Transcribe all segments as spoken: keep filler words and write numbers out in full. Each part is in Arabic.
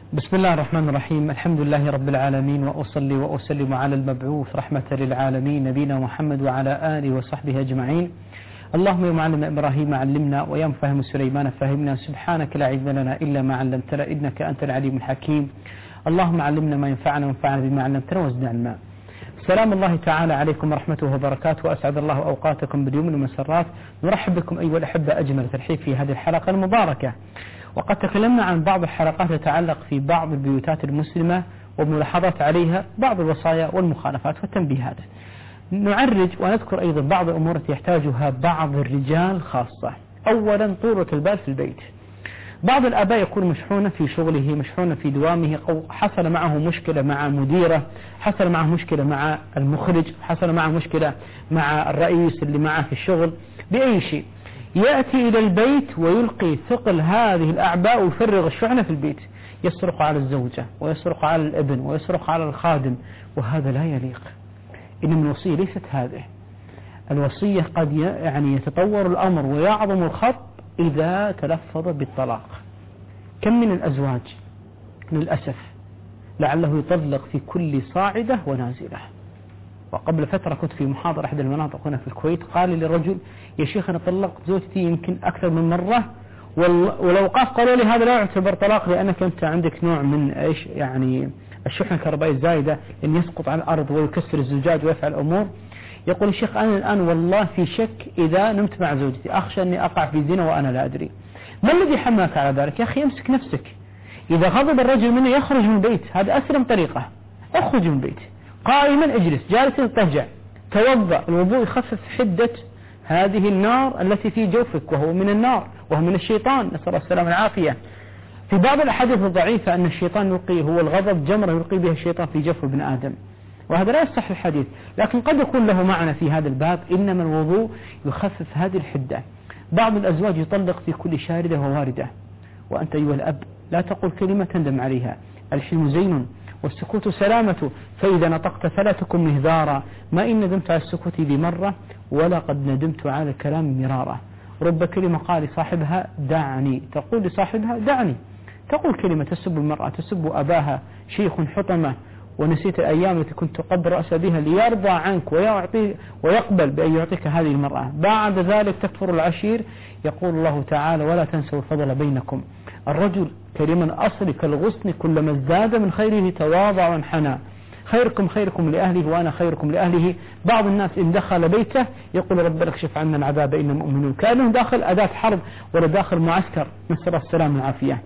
بسم الله الرحمن الرحيم. الحمد لله رب العالمين، وأصلي وأسلم على المبعوث رحمة للعالمين نبينا محمد وعلى آله وصحبه أجمعين. اللهم يا معلم إبراهيم علمنا، ويا مفهم سليمان فهمنا، سبحانك لا علم لنا إلا ما علمتنا إنك أنت العليم الحكيم. اللهم علمنا ما ينفعنا وانفعنا بما علمتنا وزدنا علما. سلام الله تعالى عليكم ورحمته وبركاته، وأسعد الله أوقاتكم باليوم والمسرات. نرحب بكم أيها الأحبة أجمل ترحيب في هذه الحلقة المباركة. وقد تكلمنا عن بعض الحلقات تتعلق في بعض البيوتات المسلمة وملاحظات عليها، بعض الوصايا والمخالفات والتنبيهات. نعرج ونذكر أيضا بعض الأمور التي يحتاجها بعض الرجال خاصة. أولا طولة البال في البيت. بعض الآباء يكون مشحونا في شغله، مشحونا في دوامه، أو حصل معه مشكلة مع مديره، حصل معه مشكلة مع المخرج، حصل معه مشكلة مع الرئيس اللي معه في الشغل، بأي شيء يأتي إلى البيت ويلقي ثقل هذه الأعباء ويفرغ الشحنة في البيت، يصرخ على الزوجة ويصرخ على الابن ويصرخ على الخادم، وهذا لا يليق. إنما الوصية ليست هذه. الوصية قد يعني يتطور الأمر ويعظم الخط إذا تلفظ بالطلاق. كم من الأزواج للأسف لعله يطلق في كل صاعدة ونازلة. وقبل فترة كنت في محاضرة أحد المناطق هنا في الكويت، قال لي رجل: يا شيخ أنا طلقت زوجتي يمكن أكثر من مرة، والأوقاف قالوا لي هذا لا يعتبر طلاق لأنك أنت عندك نوع من إيش يعني الشحنة الكهربائية الزايدة، أن يسقط على الأرض ويكسر الزجاج ويفعل أمور. يقول الشيخ: أنا الآن والله في شك إذا نمت مع زوجتي، أخشى أني أقع في زنا وأنا لا أدري. ما الذي حملك على ذلك؟ يا أخي امسك نفسك. إذا غضب الرجل منه يخرج من البيت، هذا أسلم طريقة. اخرج من البيت قائما، اجلس، جالسا ارتجع، توضأ. الوضوء يخفف حدة هذه النار التي في جوفك، وهو من النار وهو من الشيطان، نسأل الله السلامة والعافية. في بعض الأحاديث الضعيفة أن الشيطان يلقي، هو الغضب جمرة يلقي بها الشيطان في جوف ابن آدم، وهذا لا يصح الحديث، لكن قد يكون له معنى في هذا الباب. إنما الوضوء يخفف هذه الحدة. بعض الأزواج يطلق في كل شاردة وواردة، وأنت أيها الأب لا تقول كلمة تندم عليها. الحلم زين والسكوت سلامة، فإذا نطقت فلا تكن مهذارا. ما إن ندمت على السكوت بمرة، ولا قد ندمت على الكلام مرارا. رب كلمة قال لصاحبها دعني، تقول لصاحبها دعني. تقول كلمة تسب المرأة، تسب أباها، شيخ حطمة، ونسيت الأيام التي كنت قد رأس بها ليرضى عنك ويعطي ويقبل بأن يعطيك هذه المرأة. بعد ذلك تكفر العشير. يقول الله تعالى: ولا تنسوا الفضل بينكم. الرجل كريما أصل كالغصن، كلما ازداد من خيره تواضع وانحنى. خيركم خيركم لأهله وأنا خيركم لأهله. بعض الناس إن دخل بيته يقول: ربنا اكشف عنا العذاب إننا مؤمنون، كأنه داخل أداة حرب ولا داخل معسكر، نسأل الله السلامة والعافية.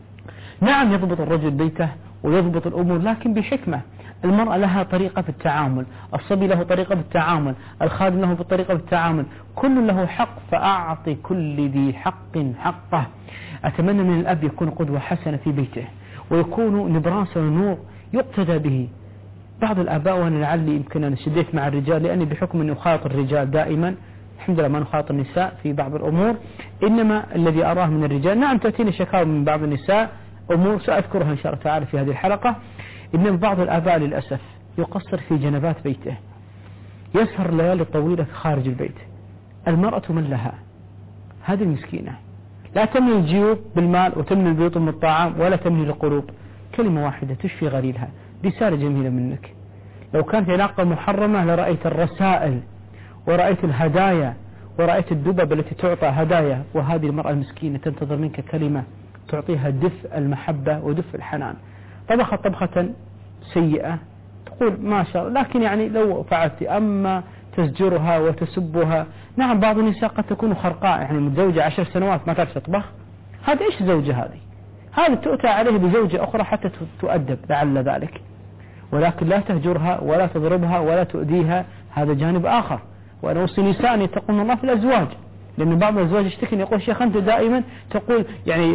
نعم يضبط الرجل بيته ويضبط الأمور، لكن بحكمة. المرأة لها طريقة في التعامل، الصبي له طريقة في التعامل، الخادم له طريقة في التعامل، كل له حق، فأعطي كل ذي حق حقه. أتمنى من الأب يكون قدوة حسنة في بيته، ويكون نبراس ونور يقتدى به. بعض الآباء، وأنا لعلي يمكن أنا شديت مع الرجال لأني بحكم أني أخاطب الرجال دائما، الحمد لله ما نخاطب النساء في بعض الأمور، إنما الذي أراه من الرجال، نعم تأتيني شكاوى من بعض النساء، أمور سأذكرها إن شاء الله تعالى في هذه الحلقة. إنما بعض الآباء للأسف يقصر في جنبات بيته، يسهر ليالي طويلة خارج البيت. المرأة من لها؟ هذه المسكينة لا تملي الجيوب بالمال وتملي البيوت من الطعام، ولا تملي القلوب. كلمة واحدة تشفي غليلها، رسالة جميلة منك. لو كانت علاقة محرمة لرأيت الرسائل ورأيت الهدايا ورأيت الدبب التي تعطى هدايا، وهذه المرأة المسكينة تنتظر منك كلمة تعطيها دفء المحبة ودفء الحنان. طبخت طبخة سيئة تقول ما شاء الله، لكن يعني لو فعلت، أما تزجرها وتسبها. نعم بعض النساء قد تكون خرقاء، يعني متزوجة عشر سنوات ما تعرف تطبخ، هذا إيش زوجة هذه؟ هذا تؤتى عليه بزوجة أخرى حتى تؤدب لعل ذلك، ولكن لا تهجرها ولا تضربها ولا تؤذيها، هذا جانب آخر. وأنا أوصي نساء أن يتقون الله في الأزواج، لأن بعض الأزواج يشتكي يقول: شيخ أنت دائما تقول يعني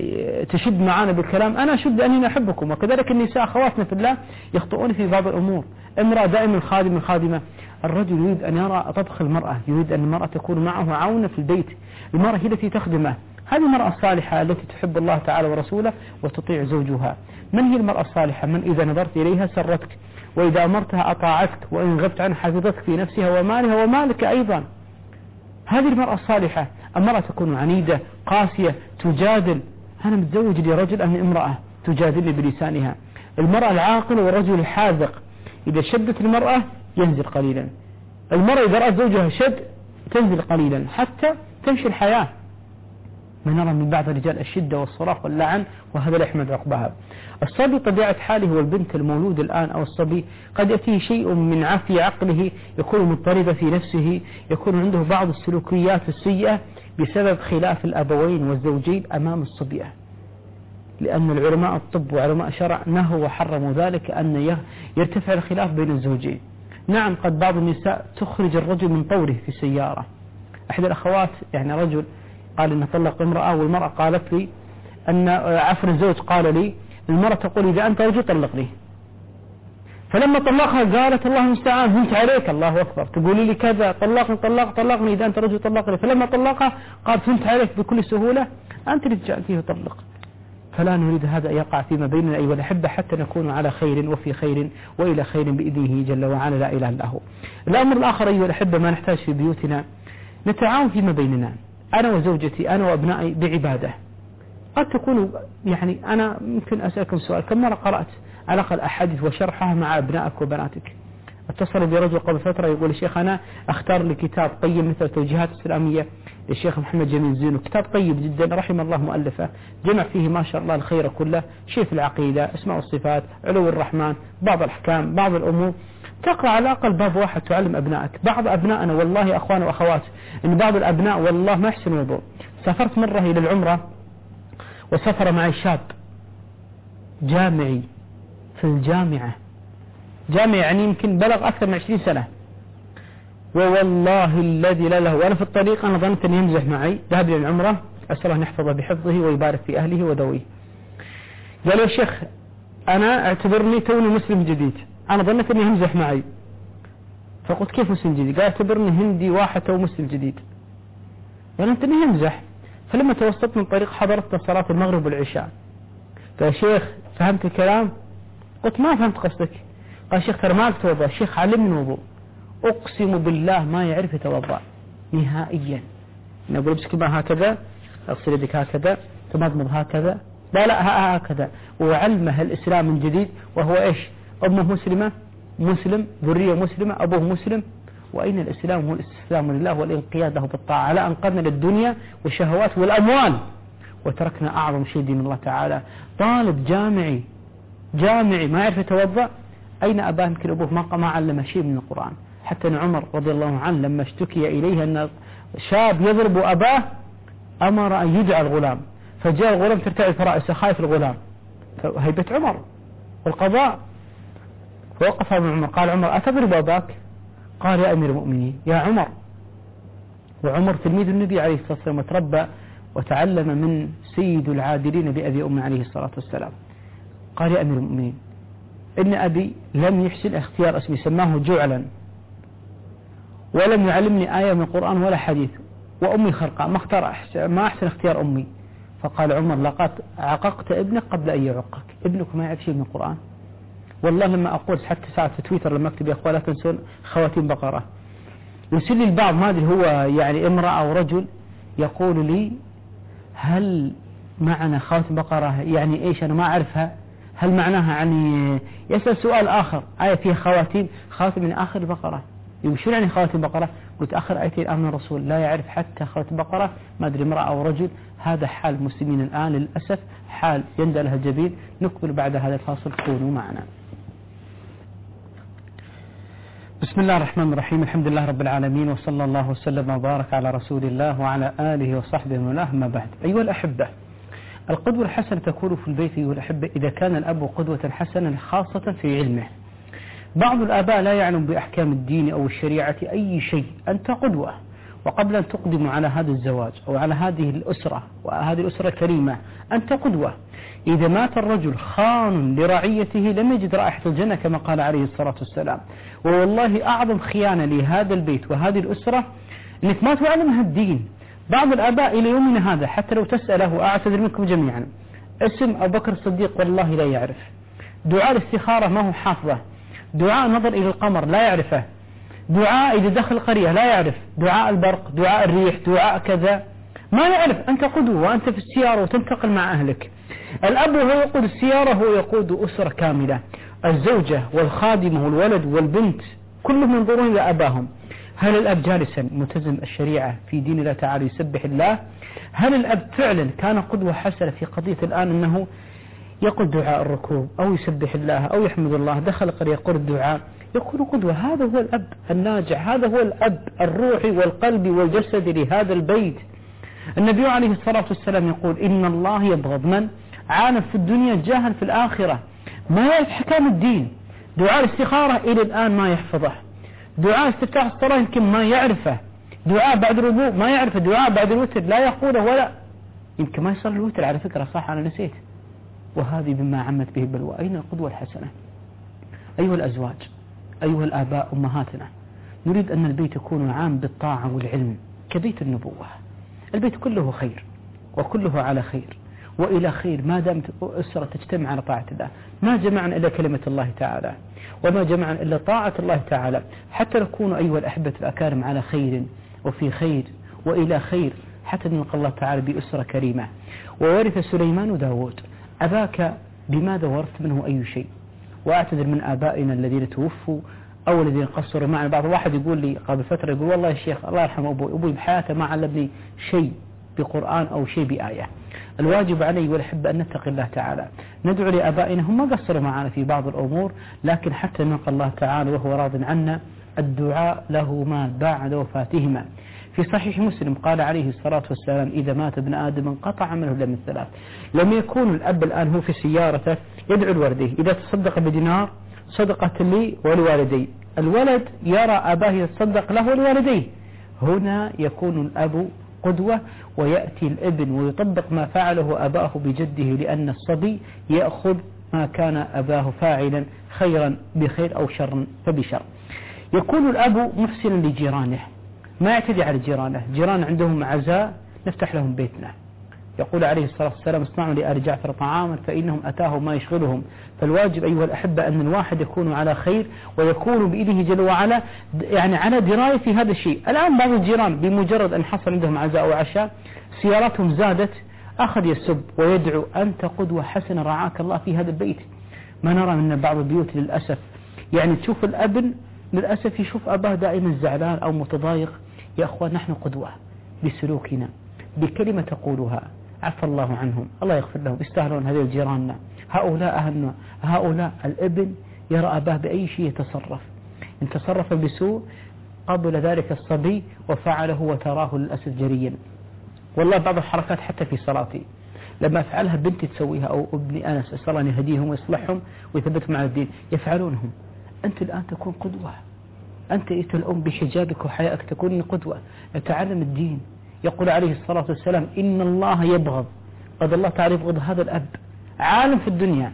تشد معانا بالكلام. أنا أشد أني أحبكم، وكذلك النساء أخواتنا في الله يخطئون في بعض الأمور. امرأة دائما خادمة خادمة. الرجل يريد أن يرى طبخ المرأة، يريد أن المرأة تكون معه عونة في البيت. المرأة هي التي تخدمه. هذه المرأة الصالحة التي تحب الله تعالى ورسوله وتطيع زوجها. من هي المرأة الصالحة؟ من إذا نظرت إليها سرتك، وإذا أمرتها أطاعتك، وإن غبت عنها حفظتك في نفسها ومالها ومالك أيضا. هذه المرأة الصالحة. المرأة تكون عنيدة قاسية تجادل. أنا متزوج لرجل أم امرأة، تجادلني بلسانها. المرأة العاقلة والرجل الحاذق إذا شدت المرأة ينزل قليلا، المرأة إذا رأت زوجها شد تنزل قليلا حتى تمشي الحياة. ما نرى من بعض الرجال الشدة والصراخ واللعن، وهذا لا يحمد عقبها. الصبي طبيعة حاله والبنت المولود الآن أو الصبي قد يأتيه شيء من عافية عقله، يكون مضطربا في نفسه، يكون عنده بعض السلوكيات السيئة بسبب خلاف الأبوين والزوجين أمام الصبية، لأن العلماء الطب وعلماء الشرع نهوا وحرموا ذلك أن يرتفع الخلاف بين الزوجين. نعم قد بعض النساء تخرج الرجل من طوره في سيارة. أحد الأخوات يعني رجل قال إن طلق امرأة، والمرأة قالت لي أن عفر الزوج قال لي المرأة تقول إذا أنت رجل طلقني، فلما طلقها قالت الله المستعان هنت عليك، الله أكبر، تقولي لي كذا طلقني طلق طلقني إذا أنت رجل طلقني، فلما طلقها قالت هنت عليك بكل سهولة أنت اللي جعلتيه طلق. فلا نريد هذا يقع فيما بيننا أيها الأحبة حتى نكون على خير وفي خير وإلى خير بإذنه جل وعلا لا إله إلا هو. الأمر الآخر أيها الأحبة ما نحتاج في بيوتنا نتعاون فيما بيننا، أنا وزوجتي أنا وأبنائي بعبادة. قد تكون يعني أنا ممكن أسألكم سؤال، كم مرة قرأت على الأقل أحاديث وشرحها مع أبنائك وبناتك؟ اتصل برجل قبل فترة يقول الشيخ أنا أختار لي كتاب قيم مثل توجيهات الإسلامية للشيخ محمد جميل زين، كتاب طيب جدا رحم الله مؤلفه، جمع فيه ما شاء الله الخير كله، شيء في العقيدة، اسماء والصفات، علو الرحمن، بعض الأحكام، بعض الأمور، تقرأ على الأقل باب واحد تعلم أبنائك. بعض أبنائنا والله أخوان وأخوات إن بعض الأبناء والله ما يحسن وضوء. سافرت مرة إلى العمرة وسافر معي شاب جامعي في الجامعة، جامعي يعني يمكن بلغ أكثر من عشرين سنة، ووالله الذي لا له، وأنا في الطريق أنا ظننت أن يمزح معي، ذهب إلى العمرة أسأل الله أن يحفظه بحفظه ويبارك في أهله وذويه. قال يا شيخ أنا اعتبرني توني مسلم جديد، أنا ظننت أنه يمزح معي، فقلت كيف مسلم جديد؟ قال اعتبرني هندي واحد تو مسلم جديد، ظننت أنه يمزح. فلما توسطت من طريق حضرت صلاة المغرب والعشاء، قال يا شيخ فهمت الكلام؟ قلت ما فهمت قصدك. قال شيخ ترى ما أعرف أتوضأ، شيخ علمني وضوء. أقسم بالله ما يعرف يتوضأ نهائيا. نقول امسك الماء هكذا، اغسل يدك هكذا، تمضمض هكذا، لا لا هكذا، وعلمه الإسلام من جديد. وهو إيش؟ أمه مسلمة، مسلم، ذرية مسلمة، أبوه مسلم. وأين الإسلام؟ هو الاستسلام لله والانقياد له بالطاعة، على أنقذنا للدنيا والشهوات والأموال وتركنا أعظم شيء دين الله تعالى. طالب جامعي جامعي ما يعرف يتوضأ، أين أباه؟ يمكن أبوه ما ما علم شيء من القرآن. حتى أن عمر رضي الله عنه لما اشتكي إليه أن شاب يضرب أباه أمر أن يدعى الغلام، فجاء الغلام ترتعد فرائسه خايف الغلام، هيبة عمر والقضاء. فوقف ابن عمر قال عمر أتضرب أباك؟ قال يا أمير المؤمنين يا عمر. وعمر تلميذ النبي عليه الصلاة والسلام وتربى وتعلم من سيد العادلين بأبي أمي عليه الصلاة والسلام. قال يا أمير المؤمنين إن أبي لم يحسن اختيار اسمي، سماه جعلا، ولم يعلمني آية من القرآن ولا حديث، وأمي خرقاء ما اختار أحسن ما أحسن اختيار أمي. فقال عمر لقد عققت ابنك قبل أن يعقك، ابنك ما يعرف شيء من القرآن. والله لما أقول حتى ساعة في تويتر لما أكتب يا أخوة لا تنسون خواتيم بقرة، يرسل لي البعض ما أدري هو يعني امرأة أو رجل يقول لي هل معنى خواتيم بقرة يعني إيش؟ أنا ما أعرفها، هل معناها يعني يسأل سؤال آخر آية فيها خواتيم، خواتيم من آخر البقرة، يقول شو يعني خواتيم بقرة؟ قلت آخر آيتين آمن الرسول، لا يعرف حتى خواتيم بقرة، ما أدري امرأة أو رجل. هذا حال المسلمين الآن للأسف، حال يندى لها الجبين. نكمل بعد هذا الفاصل، كونوا معنا. بسم الله الرحمن الرحيم، الحمد لله رب العالمين، وصلى الله وسلم وبارك على رسول الله وعلى آله وصحبه ومن والاه، ما بعد. أيها الأحبة، القدوة الحسنة تكون في البيت أيها الأحبة إذا كان الأب قدوة حسنة خاصة في علمه. بعض الآباء لا يعلم بأحكام الدين أو الشريعة أي شيء، أنت قدوة. وقبل أن تقدم على هذا الزواج أو على هذه الأسرة وهذه الأسرة الكريمة أنت قدوة. إذا مات الرجل خان لرعيته لم يجد رائحة الجنة كما قال عليه الصلاة والسلام. والله أعظم خيانة لهذا البيت وهذه الأسرة أنك ما تعلمها الدين. بعض الآباء إلى يومنا هذا حتى لو تسأله أعتذر منكم جميعا اسم أبو بكر الصديق والله لا يعرف، دعاء الاستخارة ما هو حافظه، دعاء النظر إلى القمر لا يعرفه، دعاء إذا دخل القرية لا يعرف، دعاء البرق، دعاء الريح، دعاء كذا ما يعرف. أنت قدوة وأنت في السيارة وتنتقل مع أهلك، الأب وهو يقود السيارة هو يقود أسرة كاملة، الزوجة والخادمة والولد والبنت كلهم ينظرون إلى أباهم. هل الأب جالسا ملتزم الشريعة في دين الله تعالى يسبح الله؟ هل الأب فعلا كان قدوة حسنة في قضية الآن أنه يقول دعاء الركوب أو يسبح الله أو يحمد الله، دخل قرية يقول الدعاء، يكون قدوة. هذا هو الأب الناجح، هذا هو الأب الروحي والقلبي والجسدي لهذا البيت. النبي عليه الصلاة والسلام يقول إن الله يبغض من عالم في الدنيا جاهل في الآخرة، ما يعرف حكام الدين. دعاء الاستخارة إلى الآن ما يحفظه، دعاء استفتاح الصلاة يمكن ما يعرفه، دعاء بعد الوضوء ما يعرفه، دعاء بعد الوتر لا يقوله ولا يمكن ما يصلي الوتر على فكرة، صح أنا نسيت. وهذه بما عمت به البلوى. أين القدوة الحسنة؟ أيها الأزواج، أيها الآباء أمهاتنا، نريد أن البيت يكون عام بالطاعة والعلم كبيت النبوة. البيت كله خير وكله على خير وإلى خير ما دامت أسرة تجتمع على طاعة الله. ما جمعنا إلا كلمة الله تعالى وما جمعنا إلا طاعة الله تعالى، حتى نكون أيها الأحبة الأكارم على خير وفي خير وإلى خير، حتى نلقى الله تعالى بأسرة كريمة. وورث سليمان داود. أباك بماذا ورثت منه أي شيء؟ وأعتذر من آبائنا الذين توفوا أو الذين قصروا معنا. بعض واحد يقول لي قبل فترة يقول والله يا شيخ الله يرحم أبوي، أبوي بحياته ما علمني شيء بقرآن أو شيء بآية. الواجب علي والأحبة أن نتقي الله تعالى، ندعو لآبائنا، هم ما قصروا معنا في بعض الأمور، لكن حتى نلقى الله تعالى وهو راض عنا. الدعاء لهما بعد وفاتهما. في صحيح مسلم قال عليه الصلاة والسلام إذا مات ابن آدم انقطع منه إلا من ثلاث. لم يكون الأب الآن هو في سيارته يدعو الوالديه، إذا تصدق بدينار صدقة لي ولوالدي، الولد يرى أباه يتصدق له ولوالديه. هنا يكون الأب قدوة ويأتي الابن ويطبق ما فعله أباه بجده، لأن الصبي يأخذ ما كان أباه فاعلا خيرا بخير أو شرا فبشر. يكون الأب محسنا لجيرانه، ما يعتدي على جيرانه، جيران عندهم عزاء نفتح لهم بيتنا. يقول عليه الصلاة والسلام اصنعوا لآل جعفر طعاما فإنهم أتاهم ما يشغلهم. فالواجب أيها الأحبة أن الواحد يكون على خير ويكون بإذنه جل وعلا يعني على دراية في هذا الشيء. الآن بعض الجيران بمجرد أن حصل عندهم عزاء أو عشاء سياراتهم زادت أخذ يسب ويدعو أنت قدوة حسنة رعاك الله في هذا البيت. ما نرى من بعض البيوت للأسف يعني تشوف الأبن للأسف يشوف أباه دائما زعلان أو متضايق. يا أخوان نحن قدوة بسلوكنا بكلمة تقولها، عفى الله عنهم الله يغفر لهم، يستاهلون هذه الجيراننا، هؤلاء أهلنا، هؤلاء. الابن يرى أباه بأي شيء يتصرف، إن تصرف بسوء قبل ذلك الصبي وفعله وتراه للأسف جريا. والله بعض الحركات حتى في صلاتي لما أفعلها بنتي تسويها أو ابني أنس أسأل الله أن يهديهم ويصلحهم ويثبتهم على الدين يفعلونهم. أنت الآن تكون قدوة، أنت أيها الأم بحجابك وحيائك تكون قدوة، تعلم الدين. يقول عليه الصلاة والسلام إن الله يبغض، قد الله تعالى يبغض هذا الأب، عالم في الدنيا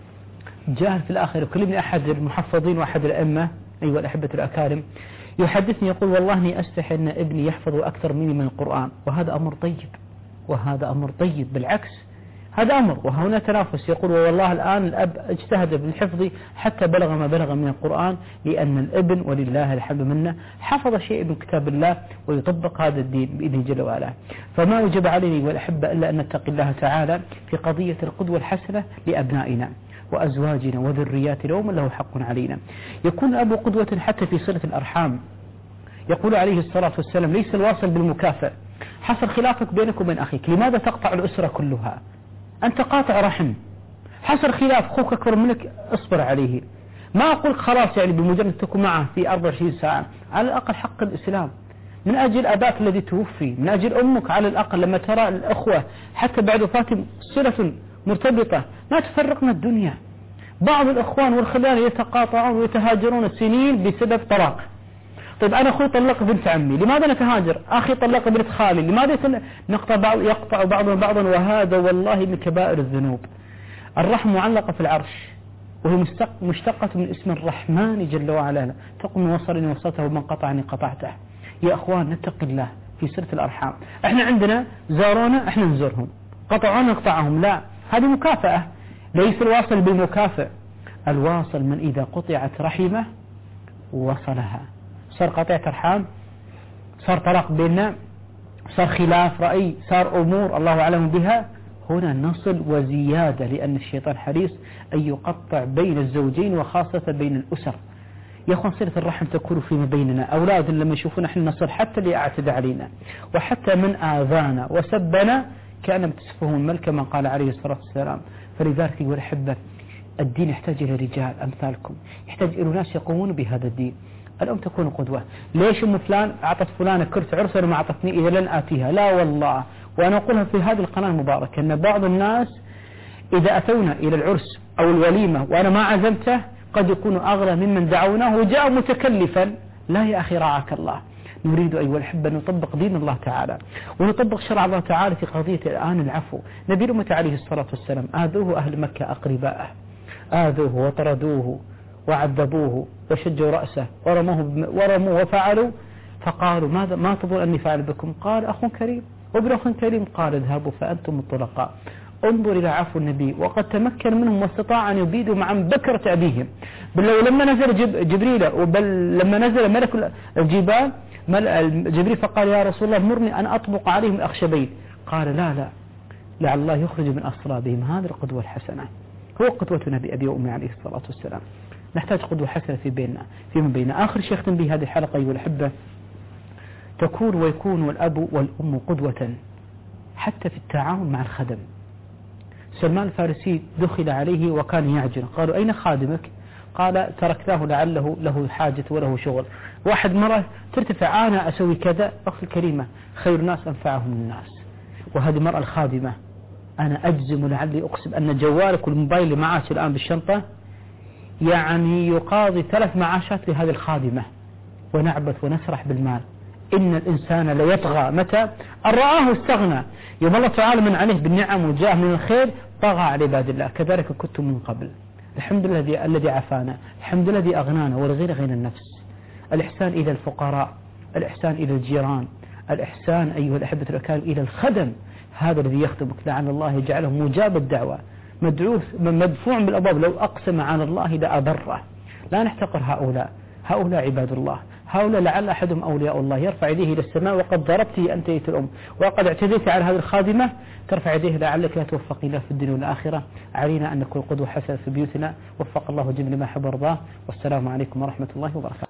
جاهل في الآخرة. كلمني أحد المحفظين وأحد الأئمة أيها الأحبة الأكارم يحدثني يقول والله إني أستحي أن ابني يحفظ أكثر مني من القرآن، وهذا أمر طيب، وهذا أمر طيب بالعكس هذا أمر، وهنا تنافس. يقول والله الآن الأب اجتهد بالحفظ حتى بلغ ما بلغ من القرآن، لأن الابن ولله الحمد منه حفظ شيء من كتاب الله ويطبق هذا الدين بإذن جل وعلا. فما وجب علينا والأحبة إلا أن نتقي الله تعالى في قضية القدوة الحسنة لأبنائنا وأزواجنا وذرياتنا ومن له حق علينا. يكون الأب قدوة حتى في صلة الأرحام. يقول عليه الصلاة والسلام ليس الواصل بالمكافئ. حصل خلافك بينك وبين أخيك، لماذا تقطع الأسرة كلها؟ أنت قاطع رحم. حصل خلاف أخوك أكبر منك اصبر عليه، ما أقول خلاص يعني بمجرد تكون معه في أربعة وعشرين ساعة، على الأقل حق الإسلام من أجل أباك الذي توفي، من أجل أمك على الأقل لما ترى الأخوة حتى بعد وفاتهم صلة مرتبطة ما تفرقنا الدنيا. بعض الأخوان والخلان يتقاطعون ويتهاجرون سنين بسبب طلاق. طيب أنا أخوي طلق بنت عمي لماذا نتهاجر؟ أخي طلق بنت خالي لماذا نقطع بعض يقطع بعضنا بعضا؟ وهذا والله من كبائر الذنوب. الرحم معلقة في العرش وهي مشتقة من اسم الرحمن جل وعلا، تقول من وصلني وصلته ومن قطعني قطعته. يا أخوان نتقي الله في صلة الأرحام. احنا عندنا زارونا احنا نزورهم، قطعونا نقطعهم، لا هذه مكافأة. ليس الواصل بالمكافئ، الواصل من إذا قطعت رحمه وصلها. صار قطيعة أرحام، صار طلاق بيننا، صار خلاف رأي، صار أمور الله أعلم بها، هنا نصل وزيادة، لأن الشيطان حريص أن يقطع بين الزوجين وخاصة بين الأسر. يا أخوان صلة الرحم تكون فيما بيننا، أولاد لما يشوفون احنا نصل حتى اللي اعتدى علينا وحتى من آذانا وسبنا كأنما تسفهم الملك كما قال عليه الصلاة والسلام. فلذلك يقول أحبة الدين يحتاج إلى رجال أمثالكم، يحتاج إلى ناس يقومون بهذا الدين. الأم تكون قدوة. ليش أم فلان أعطت فلانة كرسي عرس وما أعطتني إذا لن آتيها؟ لا والله، وأنا أقولها في هذه القناة المباركة أن بعض الناس إذا أتونا إلى العرس أو الوليمة وأنا ما عزمته قد يكون أغلى ممن دعوناه وجاء متكلفا. لا يا أخي رعاك الله، نريد أيها الأحبة أن نطبق دين الله تعالى ونطبق شرع الله تعالى في قضية الآن العفو. نبي الأمة عليه الصلاة والسلام آذوه أهل مكة أقرباءه، آذوه وطردوه وعذبوه وشجوا رأسه ورموه ورموه وفعلوا، فقالوا ماذا ما تظن أني فعل بكم؟ قال أخ كريم وابن أخ كريم. قال اذهبوا فأنتم الطلقاء. انظر إلى عفو النبي، وقد تمكن منهم واستطاع أن يبيدوا مع بكرة أبيهم. بل لو لما نزل جب جبريل وبل لما نزل ملك الجبال جبريل فقال يا رسول الله مرني أن أطبق عليهم الأخشبين، قال لا لا لعل الله يخرج من أصلابهم. هذه القدوة الحسنة، هو قدوتنا بأبي وأمي عليه الصلاة والسلام. نحتاج قدوة حسنة في بيننا فيما بيننا. آخر شيء أختم به هذه الحلقة أيها الأحبة، تكون ويكون الأب والأم قدوة حتى في التعاون مع الخدم. سلمان الفارسي دخل عليه وكان يعجن، قالوا أين خادمك؟ قال تركناه لعله له حاجة وله شغل. واحد مرة ترتفع أنا أسوي كذا، أخي الكريمة خير الناس أنفعهم الناس. وهذه المرأة الخادمة أنا أجزم لعلي أقسم أن جوالك والموبايل اللي معاش الآن بالشنطة يعني يقاضي ثلاث معاشات لهذه الخادمة. ونعبث ونسرح بالمال. إن الإنسان ليطغى متى أن رآه استغنى. يوم الله تعالى من عليه بالنعم وجاه من الخير طغى على عباد الله. كذلك كنتم من قبل. الحمد لله الذي عافانا، الحمد لله الذي أغنانا، والغنى غنى النفس. الإحسان إلى الفقراء، الإحسان إلى الجيران، الإحسان أيها الأحبة الأكارم إلى الخدم. هذا الذي يخدمك لعل الله يجعله مجاب الدعوة مدعوث مدفوع بالأبواب. لو أقسم على الله لأبره. لا نحتقر هؤلاء، هؤلاء عباد الله، هؤلاء لعل أحدهم أولياء الله. يرفع يديه إلى السماء وقد ضربته أنت يا الأم وقد اعتديت على هذه الخادمة، ترفع يديه لعلك لا توفق إلا في الدنيا والآخرة. علينا أن نكون قدوة حسنة في بيوتنا. وفق الله جميع ما حب ورضاه. والسلام عليكم ورحمة الله وبركاته.